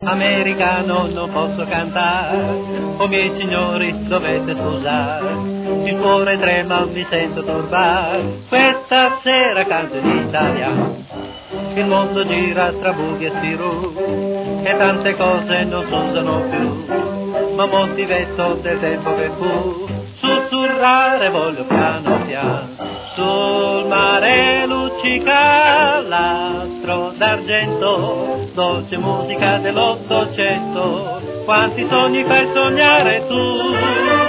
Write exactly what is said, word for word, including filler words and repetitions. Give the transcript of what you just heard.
Americano non posso cantare, oh miei signori dovete scusare, il cuore trema, mi sento turbare, questa sera canto in italiano. Il mondo gira tra bughi e spiru, e tante cose non si usano più, ma molti vezzo del tempo che fu, sussurrare voglio piano piano. Sul mare luccica l'astro d'argento, dolce musica dell'Ottocento, quanti sogni fai sognare tu.